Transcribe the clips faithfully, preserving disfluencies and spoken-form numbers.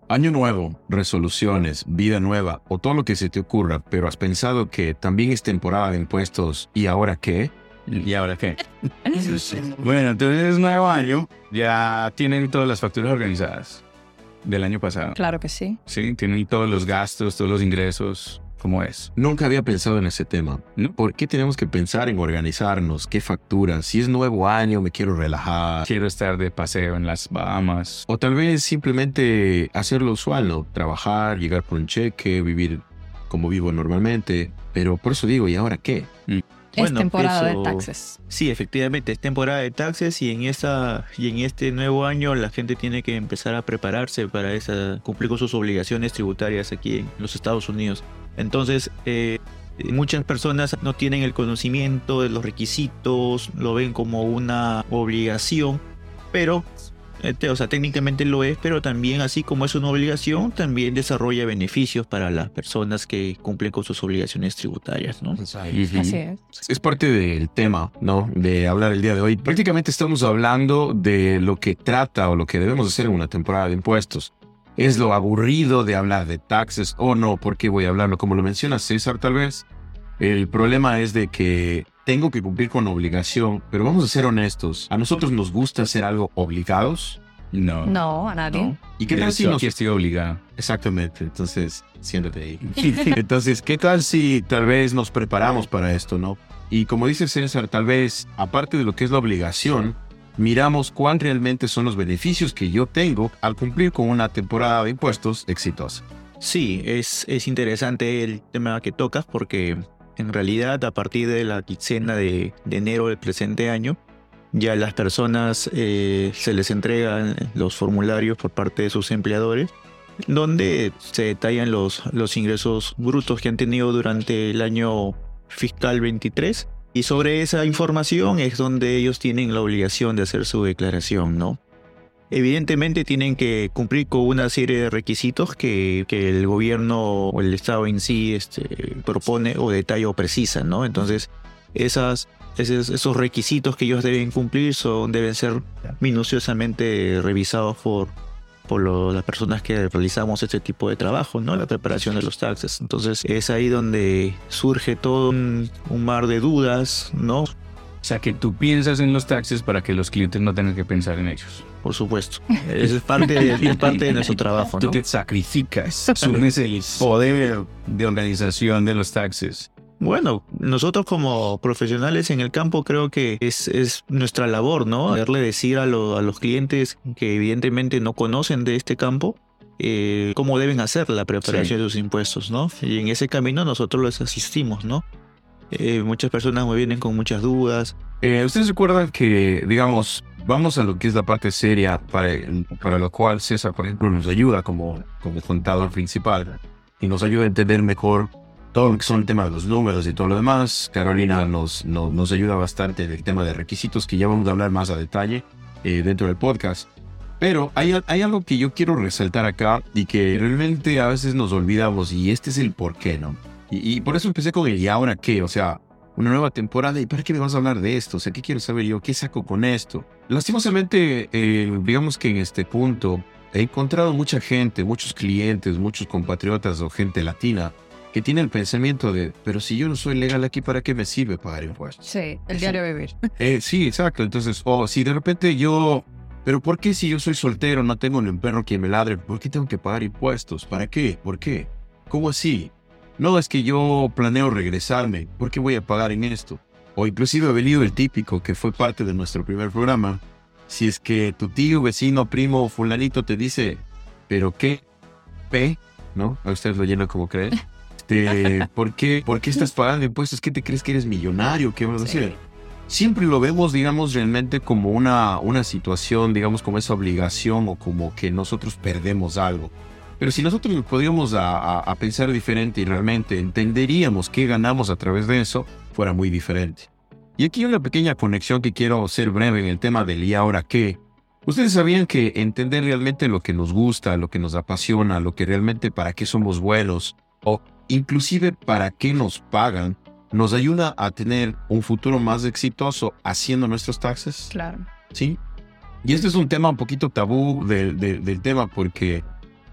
Año nuevo, resoluciones, vida nueva o todo lo que se te ocurra, pero has pensado que también es temporada de impuestos ¿y ahora qué? ¿Y ahora qué? Bueno, entonces es nuevo año, ya tienen todas las facturas organizadas del año pasado. Claro que sí. Sí, tienen todos los gastos, todos los ingresos, ¿cómo es? Nunca había pensado en ese tema. ¿No? ¿Por qué tenemos que pensar en organizarnos? ¿Qué facturas? Si es nuevo año, me quiero relajar. Quiero estar de paseo en las Bahamas. O tal vez simplemente hacer lo usual, ¿no? Trabajar, llegar por un cheque, vivir como vivo normalmente. Pero por eso digo, ¿y ahora qué? Mm. Es Bueno, temporada eso- de taxes. Sí, efectivamente, es temporada de taxes y en esta y en este nuevo año la gente tiene que empezar a prepararse para esa, cumplir con sus obligaciones tributarias aquí en los Estados Unidos. Entonces, eh, muchas personas no tienen el conocimiento de los requisitos, lo ven como una obligación, pero, eh, te- o sea, técnicamente lo es, pero también así como es una obligación, también desarrolla beneficios para las personas que cumplen con sus obligaciones tributarias, ¿no? Así es. Es parte del tema, ¿no? De hablar el día de hoy. Prácticamente estamos hablando de lo que trata o lo que debemos hacer en una temporada de impuestos. ¿Es lo aburrido de hablar de taxes o no? ¿Por qué voy a hablarlo? Como lo menciona César, tal vez. El problema es de que tengo que cumplir con obligación, pero vamos a ser honestos. ¿A nosotros nos gusta hacer algo obligados? No. No, a nadie. No. ¿Y qué tal si Yo nos... aquí estoy obligado. Exactamente, entonces siéntate ahí. Entonces, ¿qué tal si tal vez nos preparamos para esto, no? Y como dice César, tal vez, aparte de lo que es la obligación, miramos cuán realmente son los beneficios que yo tengo al cumplir con una temporada de impuestos exitosa. Sí, es, es interesante el tema que tocas porque en realidad a partir de la quincena de, de enero del presente año ya las personas eh, se les entregan los formularios por parte de sus empleadores donde se detallan los, los ingresos brutos que han tenido durante el año fiscal veintitrés y sobre esa información es donde ellos tienen la obligación de hacer su declaración, ¿no? Evidentemente tienen que cumplir con una serie de requisitos que, que el gobierno o el Estado en sí este, propone o detalla o precisa, ¿no? Entonces, esas, esos, esos requisitos que ellos deben cumplir son, deben ser minuciosamente revisados por, por lo- las personas que realizamos este tipo de trabajo, ¿no? La preparación de los taxes. Entonces, es ahí donde surge todo un, un mar de dudas, ¿no? O sea, que tú piensas en los taxes para que los clientes no tengan que pensar en ellos. Por supuesto. Eso es parte de, es parte de nuestro trabajo, Tú ¿no? te sacrificas, asumes el poder de organización de los taxes. Bueno, nosotros como profesionales en el campo creo que es, es nuestra labor, ¿no? Poderle decir a, lo- a los clientes que evidentemente no conocen de este campo eh, cómo deben hacer la preparación Sí. de sus impuestos, ¿no? Y en ese camino nosotros les asistimos, ¿no? Eh, muchas personas me vienen con muchas dudas. Eh, ¿Ustedes recuerdan que, digamos, vamos a lo que es la parte seria para, para lo cual César, por ejemplo, nos ayuda como, como contador principal y nos ayuda a entender mejor todo lo que son el tema de los números y todo lo demás? Carolina nos, nos, nos ayuda bastante en el tema de requisitos que ya vamos a hablar más a detalle eh, dentro del podcast. Pero hay, hay algo que yo quiero resaltar acá y que realmente a veces nos olvidamos y este es el por qué, ¿no? Y, y por eso empecé con el ¿y ahora qué? O sea, una nueva temporada. ¿Y para qué me vas a hablar de esto? O sea, ¿qué quiero saber yo? ¿Qué saco con esto? Lastimosamente, eh, digamos que en este punto he encontrado mucha gente, muchos clientes, muchos compatriotas o gente latina que tiene el pensamiento de, pero si yo no soy legal aquí, ¿para qué me sirve pagar impuestos? Sí, el diario vivir. Eh, sí, exacto. Entonces, o si de repente yo... Pero ¿por qué si yo soy soltero, no tengo ni un perro que me ladre? ¿Por qué tengo que pagar impuestos? ¿Para qué? ¿Por qué? ¿Cómo así? No, es que yo planeo regresarme. ¿Por qué voy a pagar en esto? O inclusive ha venido el típico que fue parte de nuestro primer programa. Si es que tu tío, vecino, primo, fulanito te dice, ¿pero qué? ¿P? ¿No? A ustedes lo llenan como creen. Este, ¿por qué, ¿Por qué estás pagando impuestos? ¿Qué te crees que eres millonario? ¿Qué vas a Sí. hacer? Siempre lo vemos, digamos, realmente como una, una situación, digamos, como esa obligación o como que nosotros perdemos algo. Pero si nosotros nos podíamos a, a, a pensar diferente y realmente entenderíamos qué ganamos a través de eso, fuera muy diferente. Y aquí hay una pequeña conexión que quiero ser breve en el tema del ¿y ahora qué? Ustedes sabían que entender realmente lo que nos gusta, lo que nos apasiona, lo que realmente para qué somos buenos o inclusive para qué nos pagan, nos ayuda a tener un futuro más exitoso haciendo nuestros taxes. Claro. ¿Sí? Y este es un tema un poquito tabú del, del, del tema porque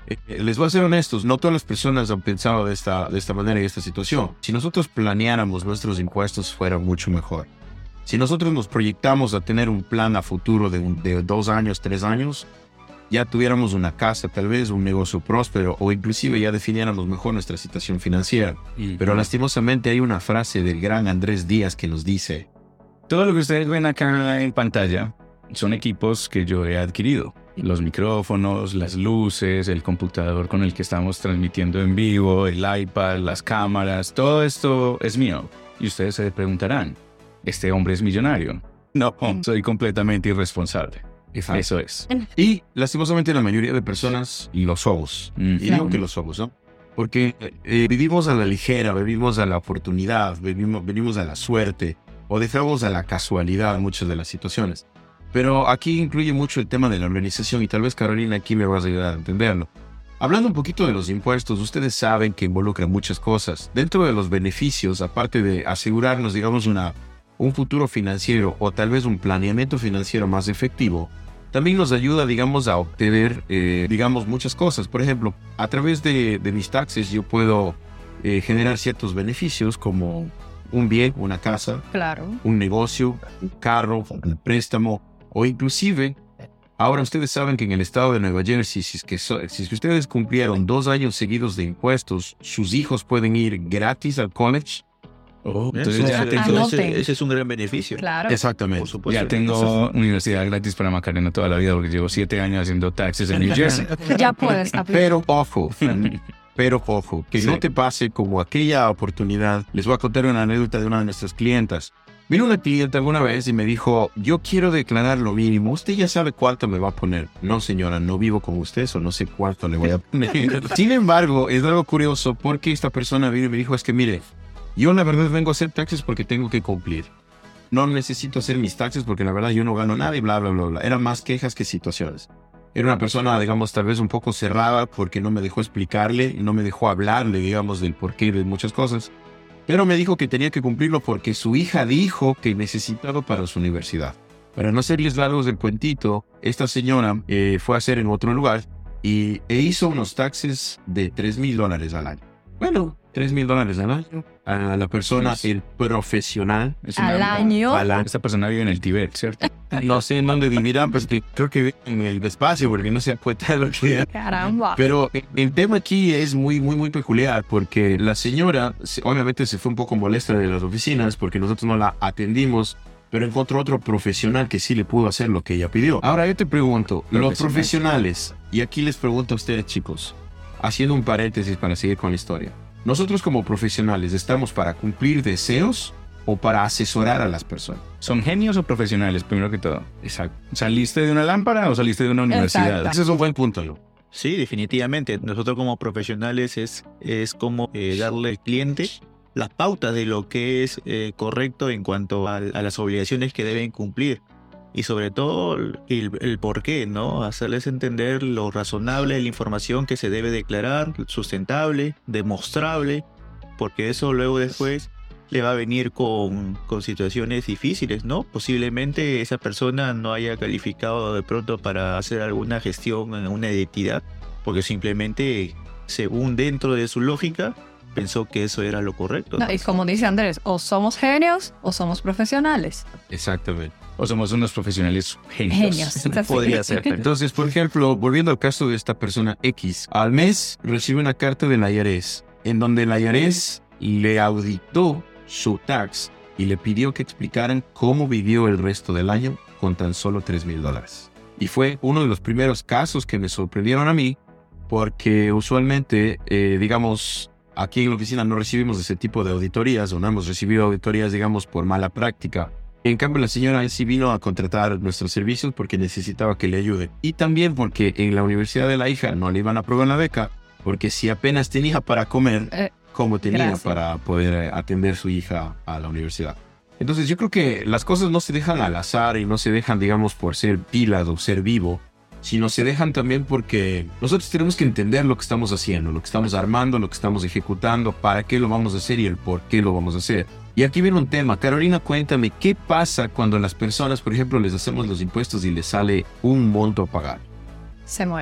eh, les voy a ser honestos, no todas las personas han pensado de esta, de esta manera y esta situación. Si nosotros planeáramos nuestros impuestos fuera mucho mejor. Si nosotros nos proyectamos a tener un plan a futuro de, un, de dos años, tres años, ya tuviéramos una casa, tal vez un negocio próspero, o inclusive ya definiéramos mejor nuestra situación financiera. Y- Pero lastimosamente hay una frase del gran Andrés Díaz que nos dice: Todo lo que ustedes ven acá en pantalla son equipos que yo he adquirido. Los micrófonos, las luces, el computador con el que estamos transmitiendo en vivo, el iPad, las cámaras, todo esto es mío. Y ustedes se preguntarán, ¿este hombre es millonario? No, soy completamente irresponsable. Eso es. Y lastimosamente la mayoría de personas lo somos. Mm. Y digo que lo somos, ¿no? Porque eh, vivimos a la ligera, vivimos a la oportunidad, vivimos, venimos a la suerte, o dejamos a la casualidad muchas de las situaciones. Pero aquí incluye mucho el tema de la organización y tal vez Carolina aquí me vas a ayudar a entenderlo. Hablando un poquito de los impuestos, ustedes saben que involucran muchas cosas. Dentro de los beneficios, aparte de asegurarnos, digamos, una, un futuro financiero o tal vez un planeamiento financiero más efectivo, también nos ayuda, digamos, a obtener, eh, digamos, muchas cosas. Por ejemplo, a través de, de mis taxes yo puedo eh, generar ciertos beneficios como un bien, una casa, Claro. un negocio, un carro, un préstamo, o inclusive, ahora ustedes saben que en el estado de Nueva Jersey, si es que, so- si es que ustedes cumplieron dos años seguidos de impuestos, sus hijos pueden ir gratis al college. Oh, Eso- entonces ya eso- tengo, Anoten. ese, ese es un gran beneficio. Claro. Exactamente. Por supuesto. ya tengo universidad gratis para Macarena toda la vida porque llevo siete años haciendo taxes en New Jersey. Ya puedes aplicar. Pero ojo, pero ojo, que Sí. no te pase como aquella oportunidad. Les voy a contar una anécdota de una de nuestras clientas. Vino una clienta alguna vez y me dijo, yo quiero declarar lo mínimo. ¿Usted ya sabe cuánto me va a poner? No, señora, no vivo con usted, o no sé cuánto le voy a poner. Sin embargo, es algo curioso porque esta persona vino y me dijo, es que mire, yo la verdad vengo a hacer taxes porque tengo que cumplir. No necesito hacer mis taxes porque la verdad yo no gano nada y bla, bla, bla, bla. Eran más quejas que situaciones. Era una persona, digamos, tal vez un poco cerrada porque no me dejó explicarle, no me dejó hablarle, digamos, del porqué de muchas cosas. Pero me dijo que tenía que cumplirlo porque su hija dijo que necesitaba para su universidad. Para no serles largos del cuentito, esta señora eh, fue a hacer en otro lugar y, e hizo unos taxes de tres mil dólares al año. Bueno, tres mil dólares al año a la persona, el profesional. Es Al una- año. Al año. Esta persona vive en el Tíbet, ¿cierto? No sé en dónde vivirá, pues que creo que vive en el espacio porque no se da cuenta de lo que... Caramba. Pero el tema aquí es muy, muy, muy peculiar porque la señora se- obviamente se fue un poco molesta de las oficinas porque nosotros no la atendimos, pero encontró otro profesional que sí le pudo hacer lo que ella pidió. Ahora yo te pregunto, los Profesional. profesionales, y aquí les pregunto a ustedes chicos, haciendo un paréntesis para seguir con la historia, nosotros como profesionales estamos para cumplir deseos o para asesorar a las personas. ¿Son genios o profesionales, primero que todo? Exacto. ¿Saliste de una lámpara o saliste de una universidad? Exacto. Ese es un buen punto, ¿no? Sí, definitivamente. Nosotros como profesionales es, es como eh, darle al cliente las pautas de lo que es eh, correcto en cuanto a, a las obligaciones que deben cumplir. Y sobre todo el, el por qué, ¿no? Hacerles entender lo razonable de la información que se debe declarar, sustentable, demostrable, porque eso luego después le va a venir con, con situaciones difíciles, ¿no? Posiblemente esa persona no haya calificado de pronto para hacer alguna gestión en una identidad, porque simplemente, según dentro de su lógica, pensó que eso era lo correcto. No, y como dice Andrés, o somos genios o somos profesionales. Exactamente. ¿O somos unos profesionales genios? Genios. Podría ser. Entonces, por ejemplo, volviendo al caso de esta persona X, al mes recibe una carta de la I R S en donde la I R S le auditó su tax y le pidió que explicaran cómo vivió el resto del año con tan solo tres mil dólares. Y fue uno de los primeros casos que me sorprendieron a mí porque usualmente, eh, digamos, aquí en la oficina no recibimos ese tipo de auditorías o no hemos recibido auditorías, digamos, por mala práctica. En cambio, la señora sí vino a contratar nuestros servicios porque necesitaba que le ayude. Y también porque en la universidad de la hija no le iban a aprobar la beca, porque si apenas tenía para comer, Eh, ¿cómo tenía gracias. para poder eh, atender su hija a la universidad? Entonces yo creo que las cosas no se dejan al azar y no se dejan, digamos, por ser pilas o ser vivo, sino se dejan también porque nosotros tenemos que entender lo que estamos haciendo, lo que estamos armando, lo que estamos ejecutando, para qué lo vamos a hacer y el por qué lo vamos a hacer. Y aquí viene un tema. Carolina, cuéntame, ¿qué pasa cuando las personas, por ejemplo, les hacemos los impuestos y les sale un monto a pagar? Se muere.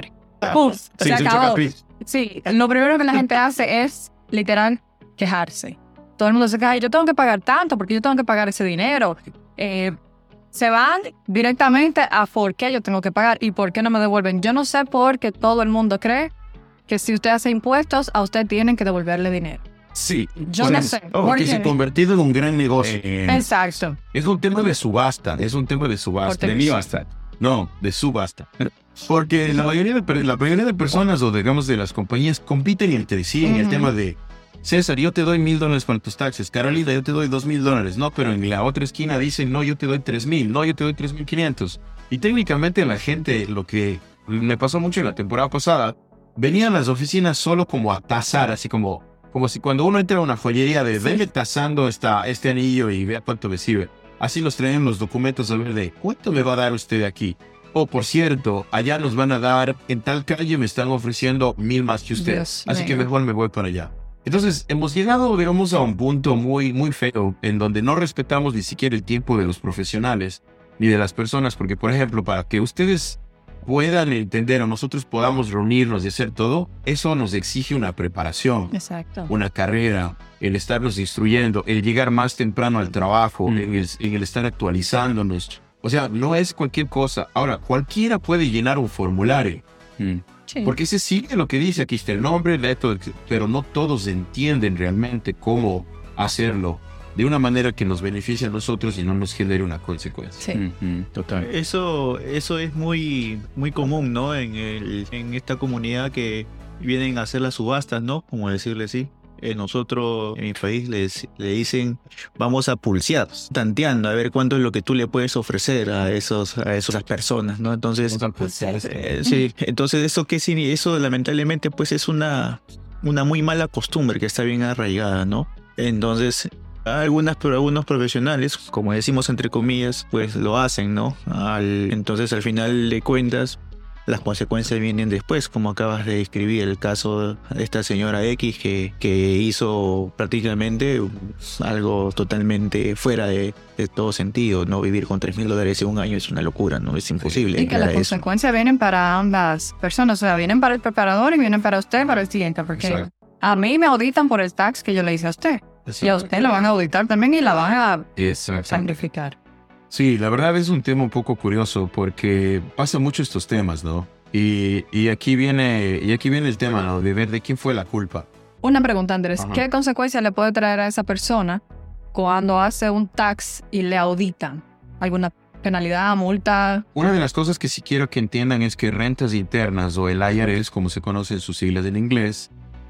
¡Pum! Sí, se se acabó. choca, pi. Sí, lo primero que la gente hace es, literal, quejarse. Todo el mundo se queja, yo tengo que pagar tanto, porque yo tengo que pagar ese dinero. Eh, se van directamente a por qué yo tengo que pagar y por qué no me devuelven. Yo no sé por qué todo el mundo cree que si usted hace impuestos, a usted tienen que devolverle dinero. Sí. Yo Bueno, no sé. oh, ¿Por que qué? se ha convertido en un gran negocio. Eh, Exacto. Es un tema de subasta, es un tema de subasta. de mí basta. No, de subasta. Porque la mayoría de, per- la mayoría de personas o digamos de las compañías compiten entre sí en el Ujú. tema de César, yo te doy mil dólares para tus taxes. Carolina, yo te doy dos mil dólares. No, pero en la otra esquina dicen, no, yo te doy tres mil. No, yo te doy tres mil quinientos. Y técnicamente la gente, lo que me pasó mucho en la temporada pasada, venían a las oficinas solo como a tasar, así como, como si cuando uno entra a una joyería de, venga tasando esta, este anillo y vea cuánto me sirve. Así los traen los documentos a ver de, ¿cuánto me va a dar usted aquí? Oh, por cierto, allá nos van a dar, en tal calle me están ofreciendo mil más que usted. Dios Así que mío. mejor me voy para allá. Entonces, hemos llegado, digamos, a un punto muy, muy feo en donde no respetamos ni siquiera el tiempo de los profesionales ni de las personas, porque, por ejemplo, para que ustedes puedan entender o nosotros podamos reunirnos y hacer todo, eso nos exige una preparación, Exacto. una carrera, el estarnos instruyendo, el llegar más temprano al trabajo, Mm. en, el, en el estar actualizándonos. O sea, no es cualquier cosa. Ahora, cualquiera puede llenar un formulario. Mm. Sí. Porque se sigue lo que dice, aquí está el nombre, la esto, pero no todos entienden realmente cómo hacerlo de una manera que nos beneficie a nosotros y no nos genere una consecuencia. Sí. Mm, mm, total. Eso, eso es muy, muy común, ¿no? En, el, en esta comunidad que vienen a hacer las subastas, ¿no? Como decirle así. Eh, nosotros en mi país les, le dicen, vamos a pulsear, tanteando, a ver cuánto es lo que tú le puedes ofrecer a, esos, a esas personas, ¿no? Entonces, eh, sí, entonces eso que sí, eso lamentablemente pues es una, una muy mala costumbre que está bien arraigada, ¿no? Entonces, algunas, pero algunos profesionales, como decimos entre comillas, pues lo hacen, ¿no? Al, entonces al final de cuentas, las consecuencias vienen después, como acabas de describir el caso de esta señora X que, que hizo prácticamente algo totalmente fuera de, de todo sentido, ¿no? Vivir con tres mil dólares en un año es una locura, ¿no? Es imposible. Y que llegar las a eso. consecuencias vienen para ambas personas. O sea, vienen para el preparador y vienen para usted, para el cliente. Porque Exacto. a mí me auditan por el tax que yo le hice a usted. Y a usted lo van a auditar también y la van a Exacto. sacrificar. Sí, la verdad es un tema un poco curioso porque pasa mucho estos temas, ¿no? Y, y aquí viene y aquí viene el tema, ¿no? De ver de quién fue la culpa. Una pregunta, Andrés. Ajá. ¿Qué consecuencias le puede traer a esa persona cuando hace un tax y le auditan? ¿Alguna penalidad, multa? Una de las cosas que sí quiero que entiendan es que rentas internas o el I R S, como se conocen sus siglas en inglés,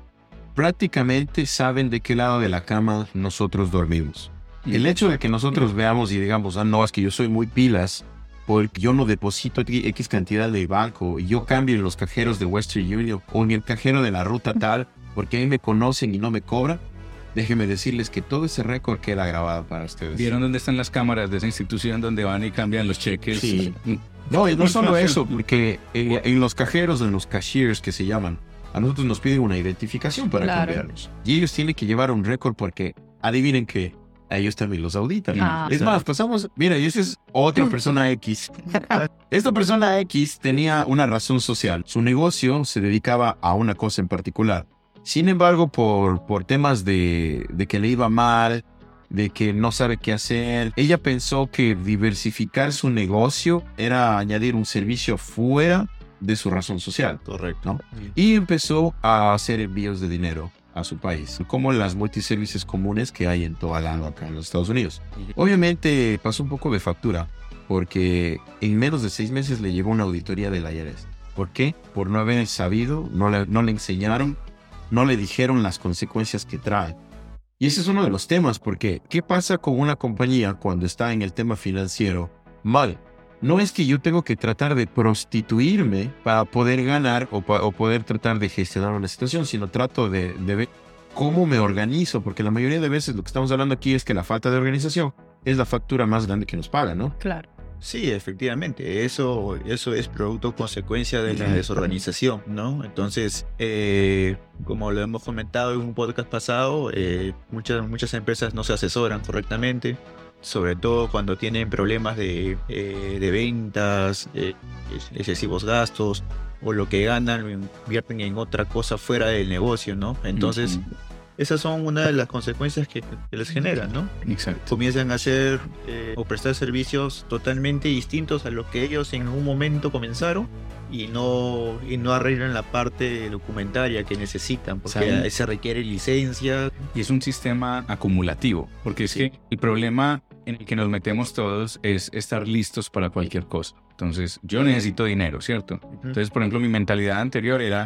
prácticamente saben de qué lado de la cama nosotros dormimos. El hecho de que nosotros veamos y digamos, ah, no, es que yo soy muy pilas, porque yo no deposito X cantidad de banco y yo cambio en los cajeros de Western Union o en el cajero de la ruta tal, porque ahí me conocen y no me cobran, déjenme decirles que todo ese récord queda grabado para ustedes. ¿Vieron dónde están las cámaras de esa institución donde van y cambian los cheques? Sí. No, y no solo eso, porque en, en los cajeros, en los cashiers que se llaman, a nosotros nos piden una identificación para Claro. cambiarlos. Y ellos tienen que llevar un récord porque, adivinen qué, a ellos también los auditan. Ah. Es más, pasamos, mira, y esa es otra persona X. Esta persona X tenía una razón social. Su negocio se dedicaba a una cosa en particular. Sin embargo, por, por temas de, de que le iba mal, de que no sabe qué hacer, ella pensó que diversificar su negocio era añadir un servicio fuera de su razón social. Correcto. ¿No? Y empezó a hacer envíos de dinero a su país, como las multiservices comunes que hay en toda la acá en los Estados Unidos. Obviamente pasó un poco de factura, porque en menos de seis meses le llegó una auditoría del I R S. ¿Por qué? Por no haber sabido, no le, no le enseñaron, no le dijeron las consecuencias que trae. Y ese es uno de los temas, porque ¿qué pasa con una compañía cuando está en el tema financiero mal? No es que yo tengo que tratar de prostituirme para poder ganar o, pa- o poder tratar de gestionar una situación, sino trato de, de ver cómo me organizo, porque la mayoría de veces lo que estamos hablando aquí es que la falta de organización es la factura más grande que nos paga, ¿no? Claro. Sí, efectivamente, eso, eso es producto, consecuencia de la desorganización, ¿no? Entonces, eh, como lo hemos comentado en un podcast pasado, eh, muchas, muchas empresas no se asesoran correctamente, sobre todo cuando tienen problemas de, eh, de ventas, eh, excesivos gastos, o lo que ganan lo invierten en otra cosa fuera del negocio, ¿no? Entonces, uh-huh. esas son una de las consecuencias que, que les generan, ¿no? Exacto. Comienzan a hacer eh, o prestar servicios totalmente distintos a los que ellos en un momento comenzaron y no, y no arreglan la parte documentaria que necesitan, porque ¿saben? Se requiere licencia. Y es un sistema acumulativo, porque es sí. que el problema en el que nos metemos todos es estar listos para cualquier cosa. Entonces, yo necesito dinero, ¿cierto? Uh-huh. Entonces, por ejemplo, mi mentalidad anterior era: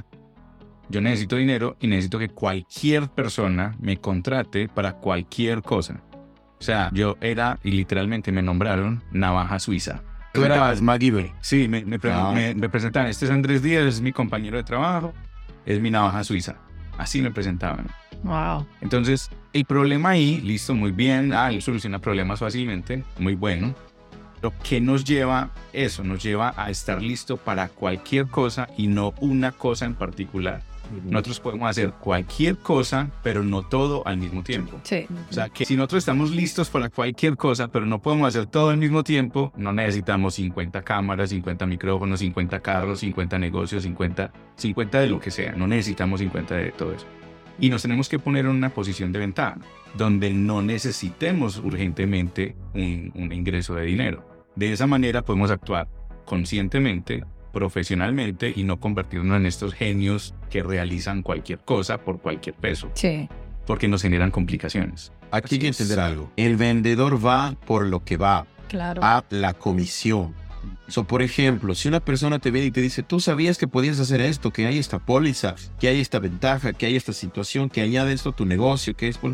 yo necesito dinero y necesito que cualquier persona me contrate para cualquier cosa. O sea, yo era, y literalmente me nombraron navaja suiza. Tú eras MacGyver. Sí, me, me, ah. me, me presentaban: este es Andrés Díaz, es mi compañero de trabajo, es mi navaja suiza. Así me presentaban. Wow. Entonces, el problema ahí, listo, muy bien, ah, él soluciona problemas fácilmente, muy bueno. Pero ¿qué nos lleva eso? Nos lleva a estar listo para cualquier cosa y no una cosa en particular. Nosotros podemos hacer cualquier cosa, pero no todo al mismo tiempo. Sí. O sea, que si nosotros estamos listos para cualquier cosa, pero no podemos hacer todo al mismo tiempo, no necesitamos cincuenta cámaras, cincuenta micrófonos, cincuenta carros, cincuenta negocios, cincuenta, cincuenta de lo que sea. No necesitamos cincuenta de todo eso. Y nos tenemos que poner en una posición de ventaja, donde no necesitemos urgentemente un, un ingreso de dinero. De esa manera podemos actuar conscientemente, profesionalmente, y no convertirnos en estos genios que realizan cualquier cosa por cualquier peso. Sí. Porque nos generan complicaciones. Aquí hay que entender algo. El vendedor va por lo que va. Claro. A la comisión. So, por ejemplo, si una persona te viene y te dice: tú sabías que podías hacer esto, que hay esta póliza, que hay esta ventaja, que hay esta situación, que añade esto a tu negocio, que es...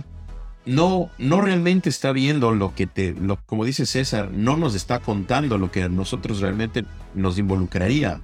No, no realmente está viendo lo que te, lo, como dice César, no nos está contando lo que a nosotros realmente nos involucraría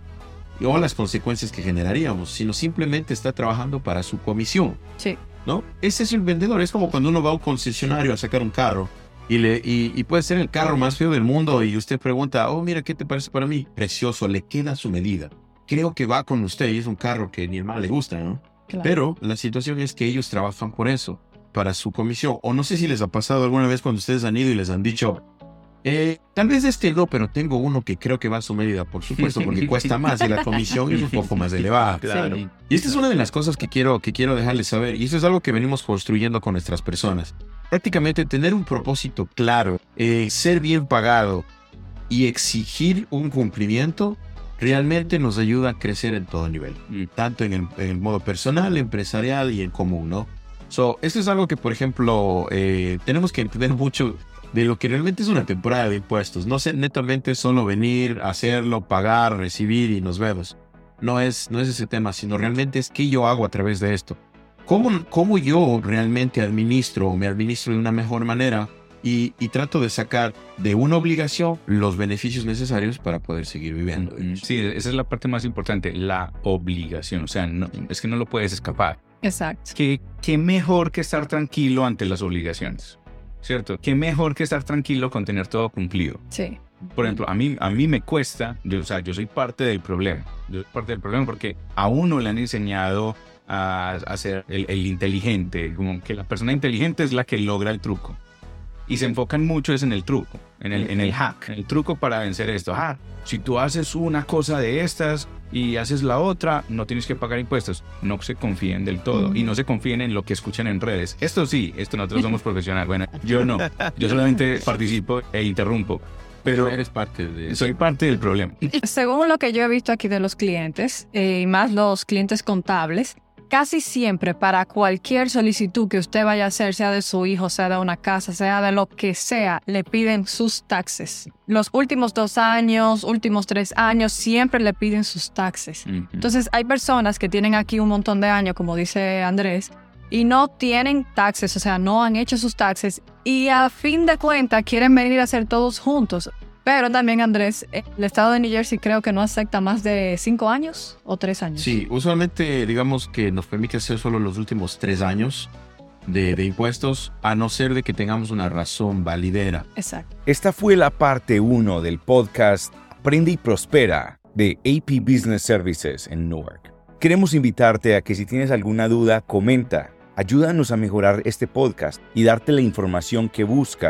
o las consecuencias que generaríamos, sino simplemente está trabajando para su comisión. Sí. ¿No? Ese es el vendedor. Es como cuando uno va a un concesionario a sacar un carro y, le, y, y puede ser el carro más feo del mundo y usted pregunta: oh, mira, ¿qué te parece para mí? Precioso, le queda a su medida. Creo que va con usted y es un carro que ni el mal le gusta, ¿no? Claro. Pero la situación es que ellos trabajan por eso, para su comisión. O no sé si les ha pasado alguna vez cuando ustedes han ido y les han dicho: eh, tal vez este no, pero tengo uno que creo que va a su medida. Por supuesto, porque cuesta más y la comisión es un poco más elevada. Claro. Sí. Y esta es una de las cosas que quiero, que quiero dejarles saber, y eso es algo que venimos construyendo con nuestras personas. Prácticamente tener un propósito claro, eh, ser bien pagado y exigir un cumplimiento realmente nos ayuda a crecer en todo nivel, tanto en el, en el modo personal, empresarial y en común, ¿no? So, esto es algo que, por ejemplo, eh, tenemos que entender mucho de lo que realmente es una temporada de impuestos. No es netamente solo venir, hacerlo, pagar, recibir y nos vemos. No es, no es ese tema, sino realmente es qué yo hago a través de esto. ¿Cómo, cómo yo realmente administro o me administro de una mejor manera y, y trato de sacar de una obligación los beneficios necesarios para poder seguir viviendo? Sí, esa es la parte más importante, la obligación. O sea, no, es que no lo puedes escapar. Exacto. ¿Qué, qué mejor que estar tranquilo ante las obligaciones, ¿cierto? ¿Qué mejor que estar tranquilo con tener todo cumplido? Sí. Por ejemplo, a mí, a mí me cuesta, yo, o sea, yo soy parte del problema. Yo soy parte del problema porque a uno le han enseñado a, a ser el, el inteligente, como que la persona inteligente es la que logra el truco. Y se enfocan mucho es en el truco, en el, en el hack, en el truco para vencer esto. Ah, si tú haces una cosa de estas y haces la otra, no tienes que pagar impuestos. No se confíen del todo, mm. y no se confíen en lo que escuchan en redes. Esto sí, esto nosotros somos profesionales. Bueno, yo no, yo solamente participo e interrumpo. Pero eres parte de soy parte del problema. Según lo que yo he visto aquí de los clientes, eh, y más los clientes contables, casi siempre para cualquier solicitud que usted vaya a hacer, sea de su hijo, sea de una casa, sea de lo que sea, le piden sus taxes. Los últimos dos años, últimos tres años, siempre le piden sus taxes. Uh-huh. Entonces hay personas que tienen aquí un montón de años, como dice Andrés, y no tienen taxes, o sea, no han hecho sus taxes y a fin de cuentas quieren venir a hacer todos juntos. Pero también, Andrés, el estado de New Jersey creo que no acepta más de cinco años o tres años. Sí, usualmente digamos que nos permite hacer solo los últimos tres años de, de impuestos, a no ser de que tengamos una razón validera. Exacto. Esta fue la parte uno del podcast Aprende y Prospera de A P Business Services en Newark. Queremos invitarte a que si tienes alguna duda, comenta. Ayúdanos a mejorar este podcast y darte la información que buscas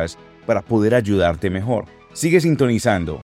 para poder ayudarte mejor. Sigue sintonizando